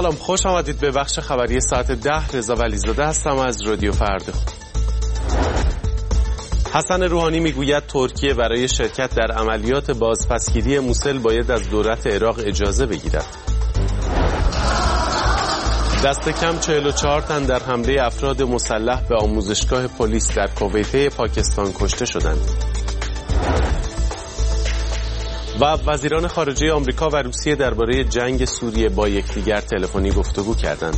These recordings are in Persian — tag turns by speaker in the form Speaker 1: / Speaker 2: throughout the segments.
Speaker 1: سلام، خوش آمدید به بخش خبری ساعت 10. رضا ولیزاده هستم از رادیو فردا. حسن روحانی میگوید ترکیه برای شرکت در عملیات بازپسگیری موسل باید از دولت عراق اجازه بگیرد. دست کم 44 تن در حمله افراد مسلح به آموزشگاه پلیس در کویته پاکستان کشته شدند. و وزیران خارجه آمریکا و روسیه درباره جنگ سوریه با یکدیگر تلفنی گفتگو کردند.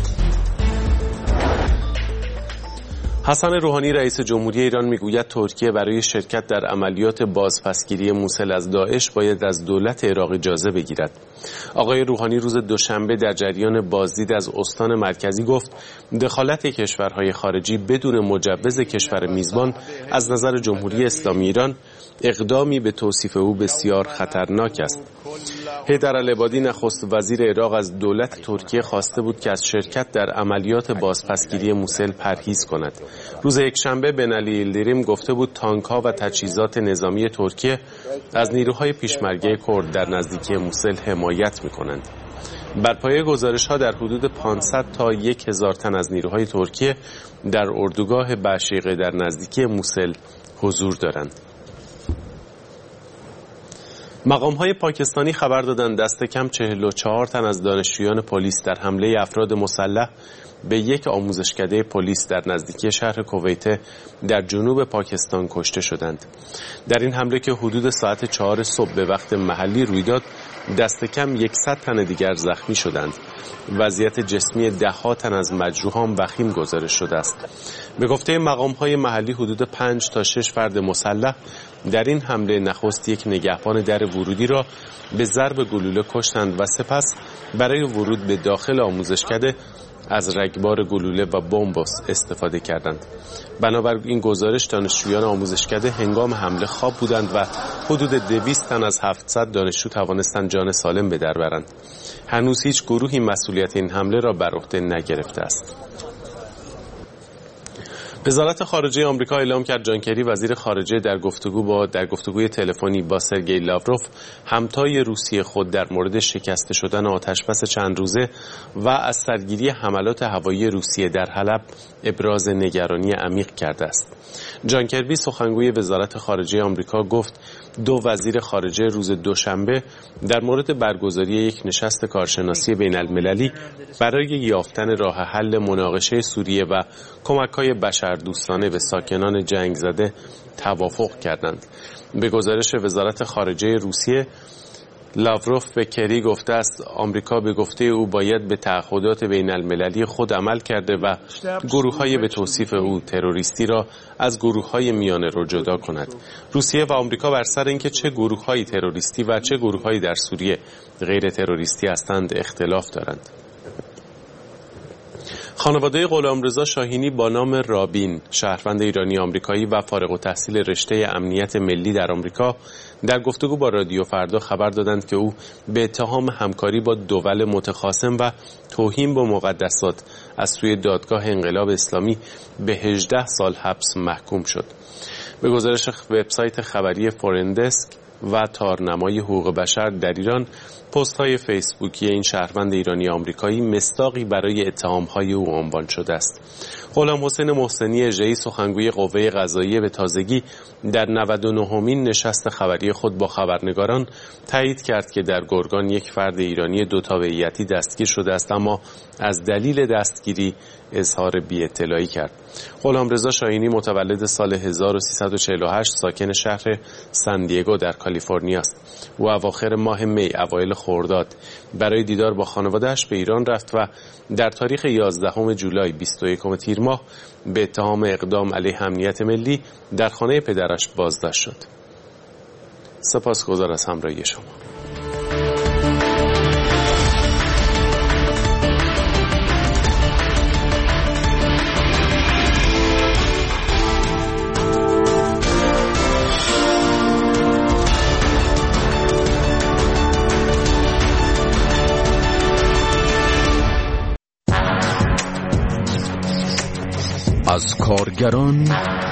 Speaker 1: حسن روحانی رئیس جمهوری ایران میگوید ترکیه برای شرکت در عملیات بازپسگیری موسل از داعش باید از دولت عراق اجازه بگیرد. آقای روحانی روز دوشنبه در جریان بازدید از استان مرکزی گفت دخالت کشورهای خارجی بدون مجوز کشور میزبان از نظر جمهوری اسلامی ایران اقدامی به توصیف او بسیار خطرناک است. حیدرالعبادی نخست وزیر عراق از دولت ترکیه خواسته بود که از شرکت در عملیات بازپسگیری موسل پرهیز کند. روز یکشنبه بنعلی یلدریم گفته بود تانک‌ها و تجهیزات نظامی ترکیه از نیروهای پیشمرگه کرد در نزدیکی موسل حمایت می‌کنند. بر پایه گزارش‌ها در حدود 500 تا 1000 تن از نیروهای ترکیه در اردوگاه بشیقه در نزدیکی موسل حضور دارند. مقام‌های پاکستانی خبر دادند دست کم 44 تن از دانشجویان پلیس در حمله افراد مسلح به یک آموزشکده پلیس در نزدیکی شهر کویته در جنوب پاکستان کشته شدند. در این حمله که حدود ساعت 4 صبح به وقت محلی روی داد، دست کم 100 تن دیگر زخمی شدند. وضعیت جسمی ده‌ها تن از مجروحان وخیم گزارش شده است. به گفته مقام‌های محلی حدود 5 تا 6 فرد مسلح در این حمله نخست یک نگهبان در ورودی را به ضرب گلوله کشتند و سپس برای ورود به داخل آموزشکده از رگبار گلوله و بمب استفاده کردند. بنابر این گزارش دانشجویان آموزشکده هنگام حمله خواب بودند و حدود 200 تن از 700 دانشجو توانستند جان سالم به در برند. هنوز هیچ گروهی مسئولیت این حمله را بر عهده نگرفته است. وزارت خارجه آمریکا اعلام کرد جان کری وزیر خارجه در گفتگوی تلفنی با سرگئی لاوروف همتای روسیه خود در مورد شکسته شدن آتشبس چند روزه و از سرگیری حملات هوایی روسیه در حلب ابراز نگرانی عمیق کرده است. جان کری سخنگوی وزارت خارجه آمریکا گفت دو وزیر خارجه روز دوشنبه در مورد برگزاری یک نشست کارشناسی بین المللی برای یافتن راه حل مناقشه سوریه و کمک‌های بشردوستانه به ساکنان جنگ زده توافق کردند. به گزارش وزارت خارجه روسیه، لاوروف به کری گفته است آمریکا به گفته او باید به تعهدات بین المللی خود عمل کرده و گروه‌های به توصیف او تروریستی را از گروه‌های میانه رو جدا کند. روسیه و آمریکا بر سر اینکه چه گروه‌های تروریستی و چه گروه‌هایی در سوریه غیر تروریستی هستند اختلاف دارند. خانواده غلامرضا شاهینی با نام رابین، شهروند ایرانی آمریکایی و فارغ التحصیل رشته امنیت ملی در آمریکا، در گفتگو با رادیو فردا خبر دادند که او به اتهام همکاری با دول متخاصم و توهین به مقدسات از سوی دادگاه انقلاب اسلامی به 18 سال حبس محکوم شد. به گزارش وبسایت خبری فورندسک و تارنمای حقوق بشر در ایران، پست‌های فیسبوکی این شهروند ایرانی آمریکایی مصداقی برای اتهام‌های او عنوان شده است. غلام حسین محسنی اژه‌ای سخنگوی قوه قضاییه به تازگی در 99مین نشست خبری خود با خبرنگاران تایید کرد که در گرگان یک فرد ایرانی دو تابعیتی دستگیر شده است، اما از دلیل دستگیری اظهار بی‌اطلاعی کرد. غلامرضا شاهینی متولد سال 1348 ساکن شهر سن دیگو در کالیفرنیا است. او اواخر ماه می اوایل خرداد برای دیدار با خانواده‌اش به ایران رفت و در تاریخ 11 جولای 21 تیر ماه به اتهام اقدام علیه امنیت ملی در خانه پدرش بازداشت شد. سپاسگزار از همراهی شما.
Speaker 2: از کارگران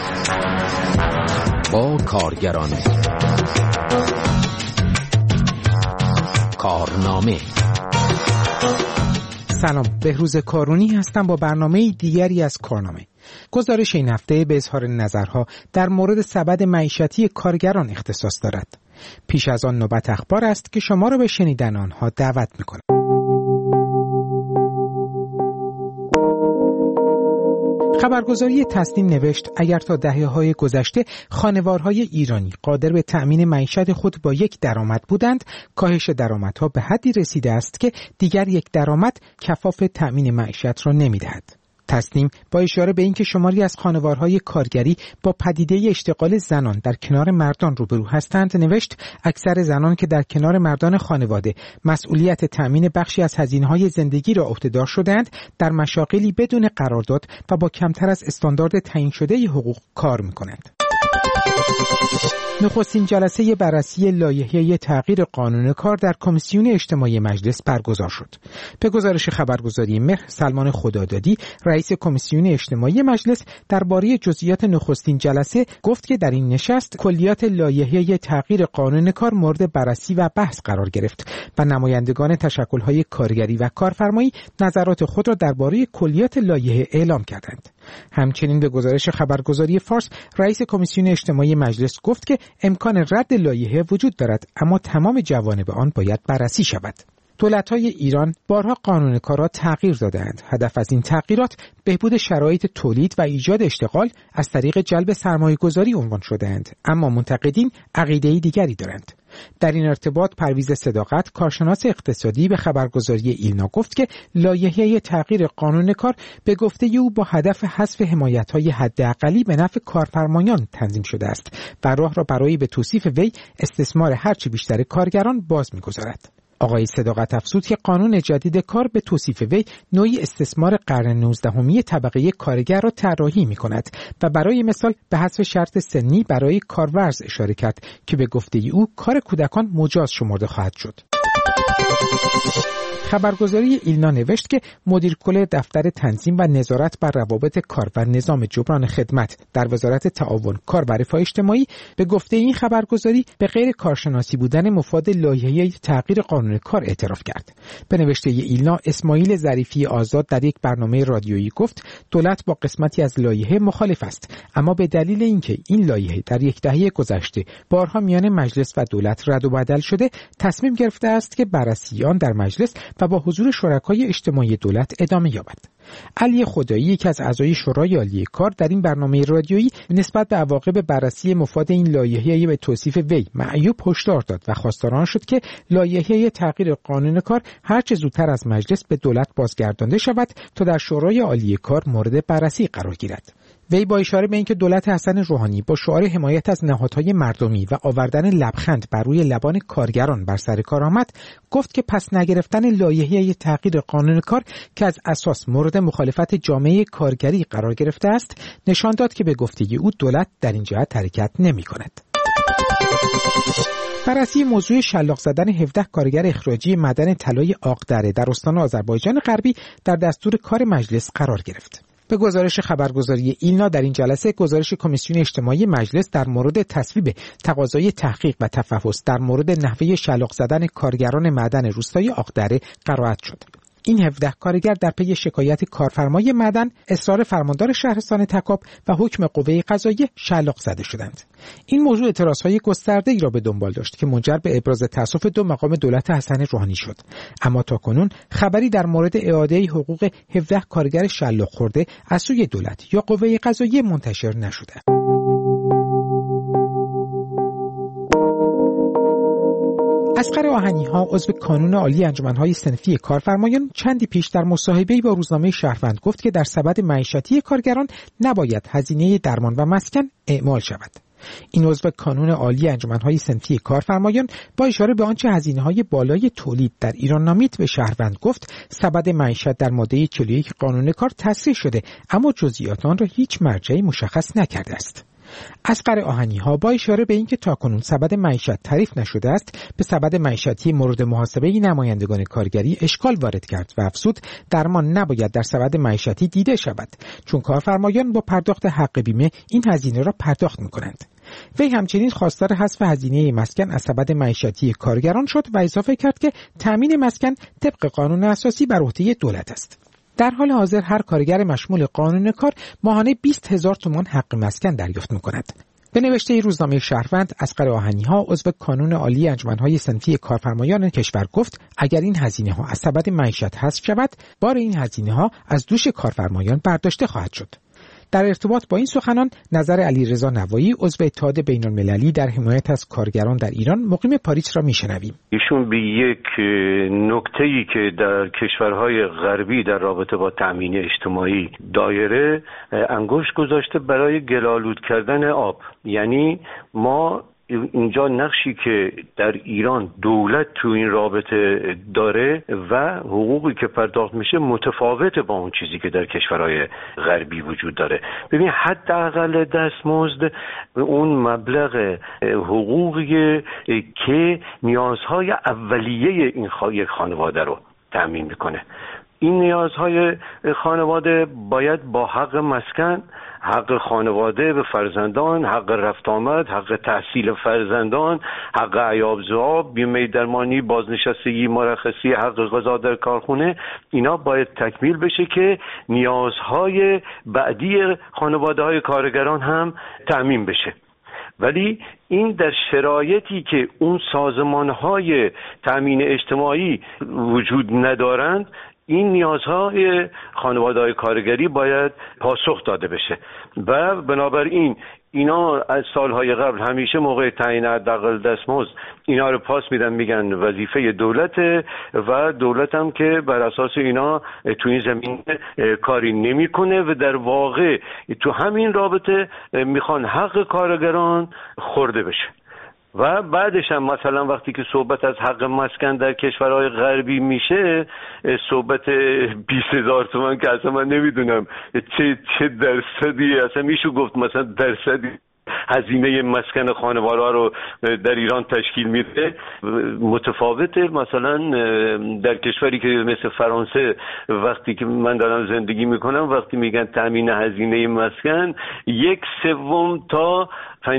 Speaker 2: با کارگران، کارنامه
Speaker 3: سلام، بهروز کارونی هستم با برنامه دیگری از کارنامه. گزارش این هفته به اظهار نظرها در مورد سبد معیشتی کارگران اختصاص دارد. پیش از آن نوبت اخبار است که شما را به شنیدن آنها دعوت می‌کنم. خبرگزاری تسنیم نوشت اگر تا دهه‌های گذشته خانوارهای ایرانی قادر به تأمین معیشت خود با یک درآمد بودند، کاهش درآمدها به حدی رسیده است که دیگر یک درآمد کفاف تأمین معیشت را نمی‌دهد. تسنیم با اشاره به اینکه شماری از خانوارهای کارگری با پدیده اشتغال زنان در کنار مردان روبرو هستند نوشت اکثر زنان که در کنار مردان خانواده مسئولیت تأمین بخشی از هزینه‌های زندگی را عهده‌دار شدند، در مشاغلی بدون قرارداد و با کمتر از استاندارد تعیین شده حقوق کار می‌کنند. نخستین جلسه بررسی لایحه تغییر قانون کار در کمیسیون اجتماعی مجلس برگزار شد. به گزارش خبرگزاری مهر، سلمان خدادادی، رئیس کمیسیون اجتماعی مجلس، درباره جزئیات نخستین جلسه گفت که در این نشست کلیات لایحه تغییر قانون کار مورد بررسی و بحث قرار گرفت و نمایندگان تشکل‌های کارگری و کارفرمایی نظرات خود را درباره کلیات لایحه اعلام کردند. همچنین به گزارش خبرگزاری فارس، رئیس کمیسیون اجتماعی مجلس گفت که امکان رد لایحه وجود دارد، اما تمام جوانب آن باید بررسی شود. دولت‌های ایران بارها قانون کار را تغییر دادند. هدف از این تغییرات بهبود شرایط تولید و ایجاد اشتغال از طریق جلب سرمایه‌گذاری عنوان شده‌اند، اما منتقدین عقیده‌ای دیگری دارند. در این ارتباط پرویز صداقت، کارشناس اقتصادی، به خبرگزاری ایلنا گفت که لایحه تغییر قانون کار به گفته او با هدف حذف حمایت‌های حداقلی به نفع کارفرمایان تنظیم شده است و راه را برای به توصیف وی استثمار هرچه بیشتر کارگران باز می‌گذارد. آقای صداقت افزود که قانون جدید کار به توصیف وی نوعی استثمار قرن 19 طبقه کارگر را طراحی می‌کند و برای مثال به حذف شرط سنی برای کارورز اشاره کرد که به گفته او کار کودکان مجاز شمرده خواهد شد. خبرگزاری ایلنا نوشت که مدیر کل دفتر تنظیم و نظارت بر روابط کار و نظام جبران خدمت در وزارت تعاون، کار و رفاه اجتماعی به گفته این خبرگزاری به غیر کارشناسی بودن مفاد لایحه تغییر قانون کار اعتراف کرد. به نوشته ایلنا، اسماعیل ظریفی آزاد در یک برنامه رادیویی گفت دولت با قسمتی از لایحه مخالف است، اما به دلیل اینکه این لایحه در یک دهه گذشته بارها میان مجلس و دولت رد و بدل شده، تصمیم گرفته است که بررسی آن در مجلس و با حضور شرکای اجتماعی دولت ادامه یابد. علی خدایی، یکی از اعضای شورای عالی کار، در این برنامه رادیویی نسبت به عواقب بررسی مفاد این لایحه به توصیف وی معیوب هشدار داد و خواستار شد که لایحه تغییر قانون کار هرچه زودتر از مجلس به دولت بازگردانده شود تا در شورای عالی کار مورد بررسی قرار گیرد. وی با اشاره به اینکه دولت حسن روحانی با شعار حمایت از نهادهای مردمی و آوردن لبخند بر روی لبان کارگران بر سر کار آمد، گفت که پس نگرفتن لایحه تغییر قانون کار که از اساس مورد مخالفت جامعه کارگری قرار گرفته است، نشان داد که به گفته او دولت در این جهت حرکت نمی‌کند. بررسی موضوع شلاق زدن 17 کارگر اخراجی معدن طلای آقدره در استان آذربایجان غربی در دستور کار مجلس قرار گرفت. به گزارش خبرگزاری ایلنا، در این جلسه گزارش کمیسیون اجتماعی مجلس در مورد تصویب تقاضای تحقیق و تفحص در مورد نحوه شلاق زدن کارگران معدن روستای آقدره قرائت شد. این 17 کارگر در پی شکایت کارفرمای معدن، اصرار فرماندار شهرستان تکاب و حکم قوه قضاییه شلاق زده شدند. این موضوع اعتراضهای گسترده‌ای را به دنبال داشت که منجر به ابراز تأسف دو مقام دولت حسن روحانی شد، اما تاکنون خبری در مورد اعاده حقوق 17 کارگر شلاق خورده از سوی دولت یا قوه قضاییه منتشر نشده. اصغر آهنی‌ها، عضو کانون عالی انجمن‌های صنفی کارفرمایان، چندی پیش در مصاحبه‌ای با روزنامه شهروند گفت که در سبد معیشتی کارگران نباید هزینه درمان و مسکن اعمال شود. این عضو کانون عالی انجمن‌های صنفی کارفرمایان با اشاره به آنچه هزینه‌های بالای تولید در ایران نامید به شهروند گفت سبد معیشت در ماده 41 قانون کار تصریح شده، اما جزئیات آن را هیچ مرجعی مشخص نکرده است. اصغر آهنی‌ها با اشاره به اینکه تاکنون سبد معیشت تعریف نشده است، به سبد معیشتی مورد محاسبه نمایندگان کارگری اشکال وارد کرد و افزود درمان نباید در سبد معیشتی دیده شود، چون کارفرمایان با پرداخت حق بیمه این هزینه را پرداخت می‌کنند. وی همچنین خواستار حذف هزینه مسکن از سبد معیشتی کارگران شد و اضافه کرد که تأمین مسکن طبق قانون اساسی بر عهده دولت است. در حال حاضر هر کارگر مشمول قانون کار ماهانه 20,000 تومان حق مسکن دریافت می‌کند. به نوشته روزنامه شهروند، اصغر آهنی‌ها عضو کانون عالی انجمن‌های صنفی کارفرمایان کشور گفت اگر این هزینه‌ها از سبد معیشت حذف شود، بار این هزینه‌ها از دوش کارفرمایان برداشته خواهد شد. در ارتباط با این سخنان، نظر علیرضا نوایی عضو اتحاد بین‌المللی در حمایت از کارگران در ایران مقیم پاریس را میشنویم.
Speaker 4: ایشون به یک نکته‌ای که در کشورهای غربی در رابطه با تأمین اجتماعی دایره انگشت گذاشته برای گل‌آلود کردن آب. یعنی ما اینجا نقشی که در ایران دولت تو این رابطه داره و حقوقی که پرداخت میشه متفاوته با اون چیزی که در کشورهای غربی وجود داره. ببین حداقل دستمزد اون مبلغ حقوقی که نیازهای اولیه این یک خانواده رو تأمین میکنه. این نیازهای خانواده باید با حق مسکن، حق خانواده به فرزندان، حق رفت آمد، حق تحصیل فرزندان، حق عیاب ذواب، بیمه درمانی، بازنشستگی مرخصی، حق غذا در کارخونه، اینا باید تکمیل بشه که نیازهای بعدی خانواده‌های کارگران هم تأمین بشه. ولی این در شرایطی که اون سازمان‌های تأمین اجتماعی وجود ندارند، این نیازهای خانواده‌های کارگری باید پاسخ داده بشه و بنابراین اینا از سالهای قبل همیشه موقع تعیین حداقل دستمزد اینا رو پاس میدن، میگن وظیفه دولته و دولت هم که بر اساس اینا تو این زمین کاری نمیکنه و در واقع تو همین رابطه میخوان حق کارگران خورده بشه. و بعدش هم مثلا وقتی که صحبت از حق مسکن در کشورهای غربی میشه، صحبت 20,000 تومان که اصلا من نمیدونم چه درصدی اصلا میشه گفت مثلا درصدی هزینه مسکن خانواده رو در ایران تشکیل میده متفاوته. مثلا در کشوری که مثل فرانسه وقتی که من دارم زندگی میکنم، وقتی میگن تامین هزینه مسکن 1/3 تا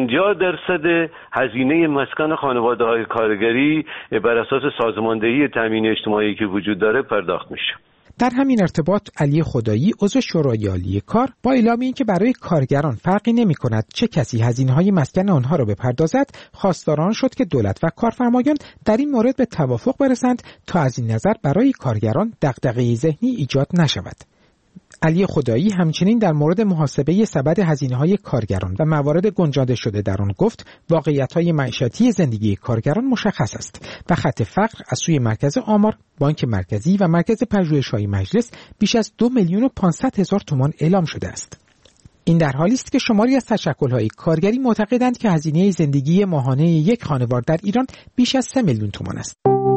Speaker 4: 50% هزینه مسکن خانواده‌های کارگری بر اساس سازماندهی تامین اجتماعی که وجود داره پرداخت میشه.
Speaker 3: در همین ارتباط علی خدایی عضو شورای عالی کار با اعلام اینکه برای کارگران فرقی نمی‌کند چه کسی هزینه‌های مسکن آنها را بپردازد، خواستار شد که دولت و کارفرمایان در این مورد به توافق برسند تا از این نظر برای کارگران دغدغه ذهنی ایجاد نشود. علی خدایی همچنین در مورد محاسبه سبد هزینه‌های کارگران و موارد گنجانده شده در آن گفت واقعیت‌های معیشتی زندگی کارگران مشخص است و خط فقر از سوی مرکز آمار، بانک مرکزی و مرکز پژوهش‌های مجلس بیش از 2,500,000 تومان اعلام شده است. این در حالی است که شماری از تشکل‌های کارگری معتقدند که هزینه زندگی ماهانه یک خانوار در ایران بیش از 3 میلیون تومان است.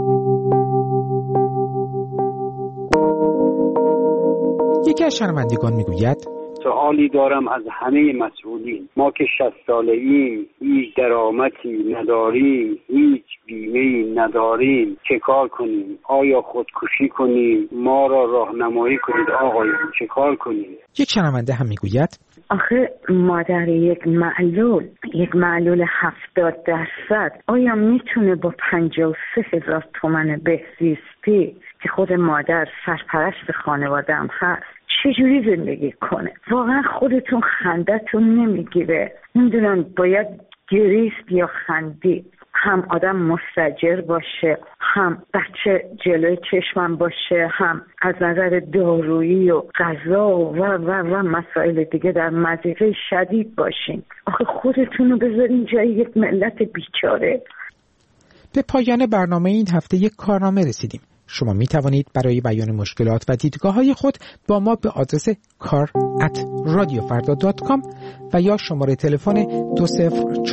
Speaker 3: یکی از شنوندگان میگوید
Speaker 5: سوالی دارم از همه مسئولین. ما که 60 ساله‌ایم، هیچ درآمدی نداریم، هیچ بیمه‌ای نداریم، چه کار کنیم؟ آیا خودکشی کنیم؟ ما را راهنمایی کنید آقایان، چه کار کنیم؟
Speaker 3: یک شنونده هم میگوید
Speaker 6: آخه مادر یک معلول 70% آیا میتونه با 53,000 تومان بهزیستی که خود مادر سرپرست خانواده هم هست چجوری زندگی کنه؟ واقعا خودتون خندتون نمیگیره. نمیدونم باید گریست یا خندید. هم آدم مستاجر باشه، هم بچه جلوی چشمم باشه، هم از نظر دارویی و غذا و مسائل دیگه در مضیقه شدید باشین. آخه خودتون رو بذارین جای یک ملت بیچاره.
Speaker 3: به پایان برنامه این هفته یک کارنامه رسیدیم. شما می توانید برای بیان مشکلات و دیدگاه‌های خود با ما به آدرس kar@radiofarda.com و یا شماره تلفن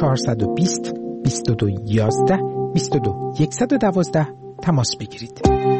Speaker 3: 20420 2211 22 112 تماس بگیرید.